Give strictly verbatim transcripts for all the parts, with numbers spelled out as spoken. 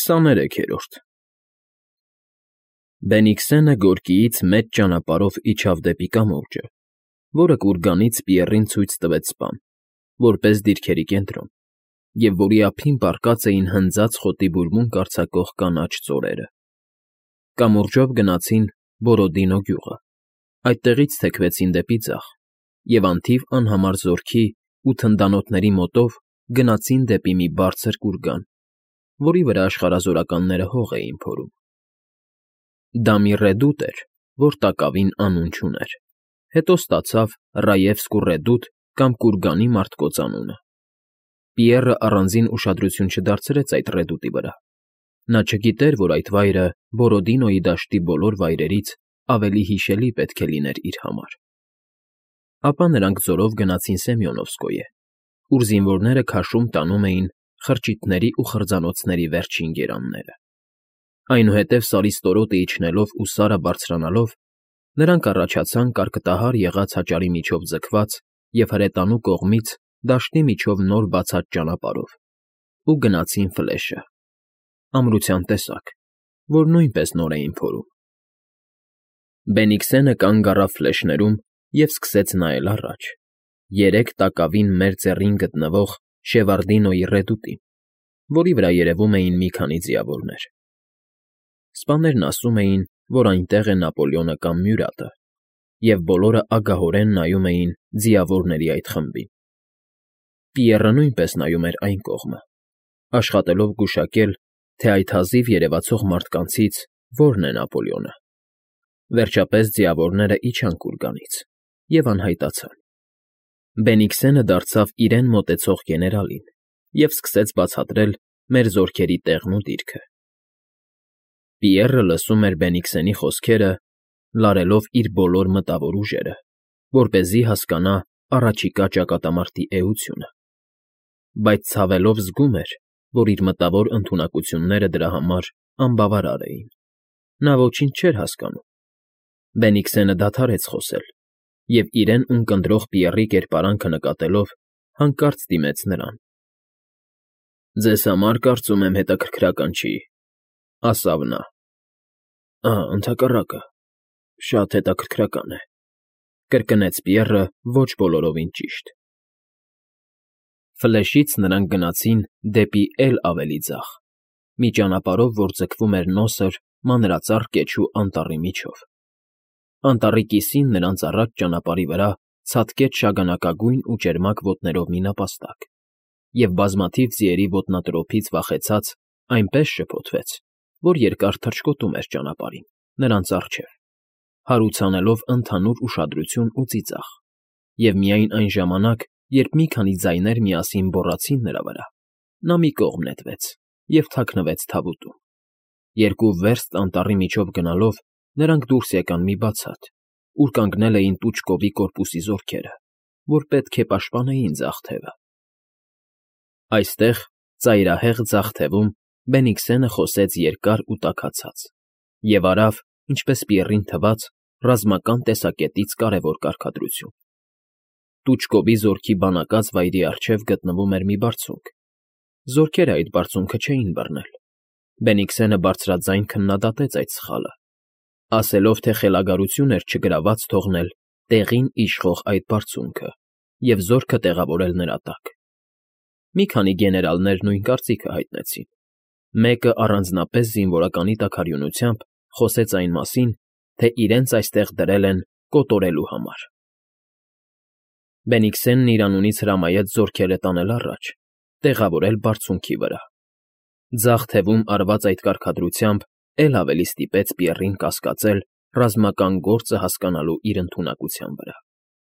Քսաներեքերորդ Բենիքսենը գորգիից մեծ ճանապարհով իջավ դեպի կամուրջը, որը կուրգանից Պիեռին ցույց տվեց սպան, որպես դիրքերի կենտրոն, և որի ափին պառկած էին հնձած խոտի բուրմունք արձակող կանաչ ծորերը։ Կամուրջով գնացին Բորոդինո գյուղը, այդտեղից թեքվեցին դեպի ձախ և անթիվ անհամար զորքի ու թնդանոթների մոտով գնացին դեպի մի բարձր կուրգան, որի վրա աշխարհազորականները հող էին փորում։ Դա մի ռեդուտ էր, որ տակավին անուն չուներ, հետո ստացավ Ռաևսկու ռեդուտ կամ կուրգանի մարտկոց անունը։ Պիեռը առանձին ուշադրություն չդարձրեց այդ ռեդուտի վրա. նա չգիտեր, որ այդ վայրը Բորոդինոյի դաշտի բոլոր վայրերից ավելի հիշելի պետք է լիներ իր համար։ Ապա նրանք ձորով գնացին Սեմյոնովսկոյե, ուր զինվորները քաշում տանում էին խրճիթների ու խրձանոցների վերջին գերանները։ Այնուհետև Սարի ստորոտը իջնելով ու Սարը բարձրանալով, նրանք առաջացան կարկտահար եղած հաճարի միջով ձգված և հրետանու կողմից դաշտի միջով նոր բացած ճանապարհով ու գնացին Ֆլեշը, ամրության տեսակ, որ նույնպես նոր էին փորում։ Բենիքսենը կանգ առավ Ֆլեշներում և սկսեց նայել առաջ, երեք տակավին մեծ ձեռին գտնվող Շևարդինոյի ռեդուտին, որի վրա երևում էին մի քանի ձիավորներ։ Սպաներն ասում էին, որ այնտեղ է Նապոլեոնը կամ Մյուրատը, և բոլորը ագահորեն նայում էին ձիավորների այդ խմբին։ Պիեռը նույնպես նայում էր այն կողմը, աշխատելով գուշակել, թե այդ հազիվ երևացող մարդկանցից որն է Նապոլեոնը։ Վերջապես ձիավորները իջան կուրգանից և անհայտացան։ Բենիքսենը դարձավ իրեն մոտեցող գեներալին և սկսեց բացատրել մեր զորքերի տեղն ու դիրքը։ Պիեռը լսում էր Բենիքսենի խոսքերը, լարելով իր բոլոր մտավոր ուժերը, որպեսզի հասկանա առաջիկա ճակատամարտի էությունը, բայց ցավելով զգում էր, որ իր մտավոր ընդունակությունները դրա համար անբավարար էին։ Նա ոչինչ չէր հասկանում։ Բենիքսենը դադարեց խոսել և իրեն ունկնդրող Պիեռի կերպարանքը նկատելով հանկարծ դիմեց նրան։ ֊ Ձեզ համար, կարծում եմ, հետաքրքրական չի, ֊ ասավ նա։ ֊ Ա, ընդհակառակը, շատ հետաքրքրական է, ֊ կրկնեց Պիեռը ոչ բոլորովին ճիշտ։ Ֆլեշից նրանք գնացին դեպի էլ ավելի ձախ, մի ճանապարհով, որ ձգվում էր նոսր, մանրածառ կեչու անտառի միջով։ Անտառի կիսին նրանց առաջ ճանապարհի վրա ցատկեց շագանակագույն ու ճերմակ ոտներով մի նապաստակ, և բազմաթիվ ձիերի ոտնատրոփից վախեցած այնպես շփոթվեց, որ երկար թռչկոտում էր ճանապարհին, նրանց առջև, հարուցանելով ընդհանուր ուշադրություն ու ծիծաղ, և միայն այն ժամանակ, երբ մի քանի ձայներ միասին բոռացին նրա վրա, նա մի կողմ նետվեց և թաքնվեց թավուտում։ Երկու վերստ անտառի միջով գնալով նրանք դուրս եկան մի բացատ, ուր կանգնել էին Տուչկովի կորպուսի զորքերը, որ պետք է պաշտպանեին ձախ թևը։ Այստեղ, ծայրահեղ ձախ թևում, Բենիքսենը խոսեց երկար ու տաքացած և արավ, ինչպես Պիեռին թվաց, ռազմական տեսակետից կարևոր կարգադրություն։ Տուչկովի զորքի բանակած վայրի առջև գտնվում էր մի բարձունք։ Զորքերը այդ բարձունքը չէին բռնել։ Բենիքսենը բարձրաձայն քննադատեց այդ սխալը, ասելով, թե խելագարություն էր չգրաված թողնել տեղին իշխող այդ բարձունքը և զորքը տեղավորել նրա տակ։ Մի քանի գեներալներ նույն կարծիքը հայտնեցին։ Մեկը առանձնապես զինվորականի տաքարյունությամբ խոսեց այն մասին, թե իրենց այստեղ դրել են կոտորելու համար։ Բենիքսենն իր անունից հրամայեց զորքերը տանել առաջ, տեղավորել բարձունքի վրա։ Ձախ թևում արված այդ կարգադրությամբ էլ ավելի ստիպեց Պիեռին կասկածել ռազմական գործը հասկանալու իր ընդունակության վրա։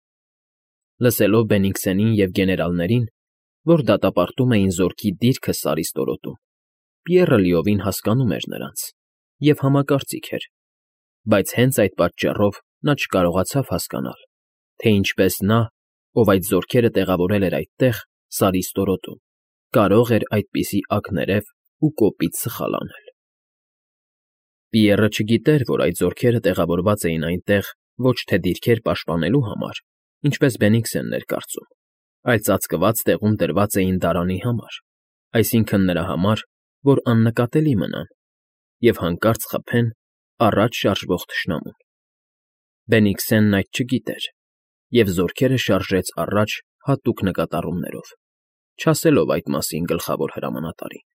Լսելով Բենիքսենին և գեներալներին, որ դատապարտում էին զորքի դիրքը Սարի ստորոտում, Պիեռը լիովին հասկանում էր նրանց և համակարծիք էր, բայց հենց այդ պատճառով նա չկարողացավ հասկանալ, թե ինչպես նա, ով այդ զորքերը տեղավորել էր այդտեղ, Սարի ստորոտում, կարող էր այդպիսի ակներև ու կոպիտ սխալ անել։ Պիեռը չգիտեր, որ այդ զորքերը տեղավորված էին այնտեղ ոչ թե դիրքեր պաշտպանելու համար, ինչպես Բենիքսենն էր կարծում, այլ ծածկված տեղում դրված էին դարանի համար, այսինքն նրա համար, որ աննկատելի մնան և հանկարծ խփեն առաջ շարժվող թշնամուն։ Բենիքսենն այդ չգիտեր և զորքերը շարժեց առաջ հատուկ նկատառումներով, չասելով այդ մասին գլխավոր հրամանատարին։